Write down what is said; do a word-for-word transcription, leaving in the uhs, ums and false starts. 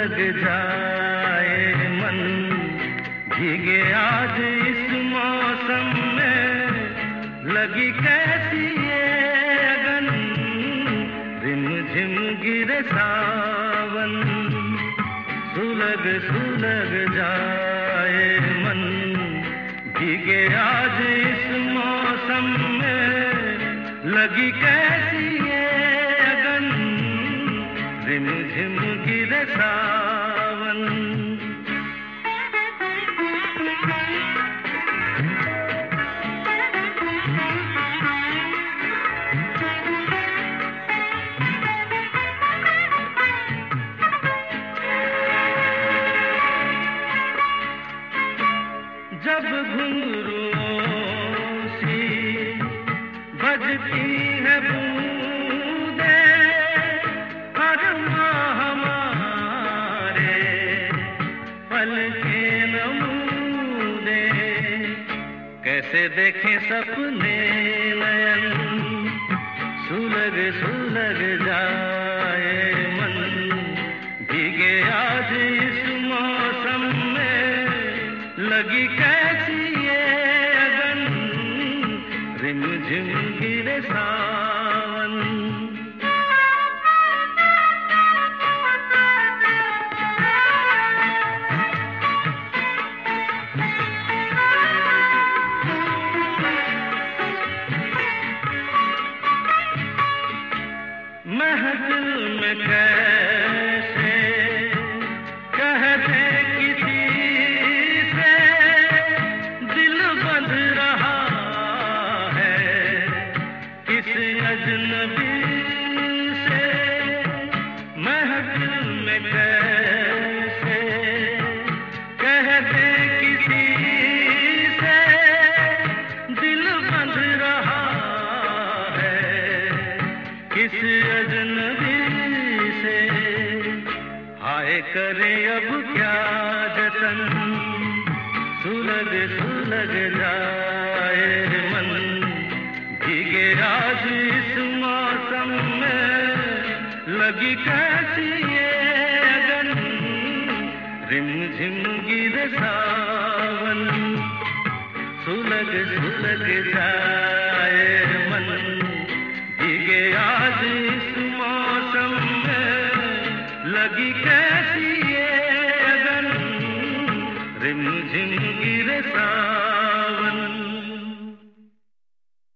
सुलग जाए मन, भीगे आज इस मौसम में, लगी कैसी ये अगन, रिम झिम गिरे सावन, सुलग सुलग जाए मन, भीगे आज इस मौसम में, लगी कैसी ये अगन, रिम झिम गिरे सावन। जब घुंघरूओं सी बजती है बूंदे, हर माह हमारे पलके नमूने, कैसे देखें सपने नयन, सुलग सुलग जाए मन, भीगे आज इस मौसम में, लगी कैसी ये अगन, रिम झिम गिरे सावन। महफिल में कैसे कह दे किसी से, दिल बंध रहा है किस अजनबी से, महफिल में कैसे कह दे किसी से, दिल बंध रहा है किस अजनबी से, हाय करे अब क्या जतन, सुलग सुलग जाए मन, भीगे आज इस मौसम में, लगी कैसी ये अगन, रिम झिम गिरे सावन, सुलग सुलग जाए मन, भीगे आज इस मौसम में, लगी कैसी ये अगन, रिम झिम गिरे सावन।